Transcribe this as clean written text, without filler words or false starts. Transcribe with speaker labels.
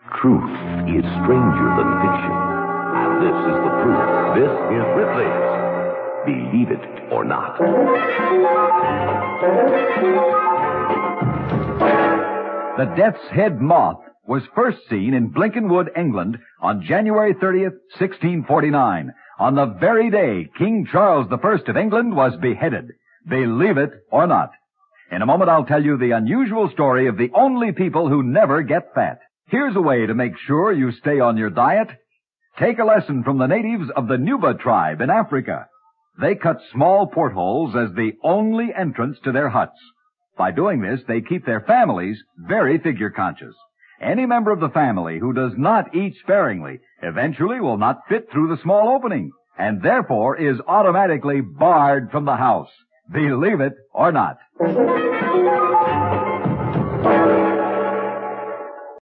Speaker 1: Truth is stranger than fiction. And this is the proof. This is Ripley's Believe It or Not.
Speaker 2: The Death's Head Moth was first seen in Blinkenwood, England on January 30th, 1649, on the very day King Charles I of England was beheaded. Believe it or not. In a moment, I'll tell you the unusual story of the only people who never get fat. Here's a way to make sure you stay on your diet. Take a lesson from the natives of the Nuba tribe in Africa. They cut small portholes as the only entrance to their huts. By doing this, they keep their families very figure conscious. Any member of the family who does not eat sparingly eventually will not fit through the small opening, and therefore is automatically barred from the house. Believe it or not.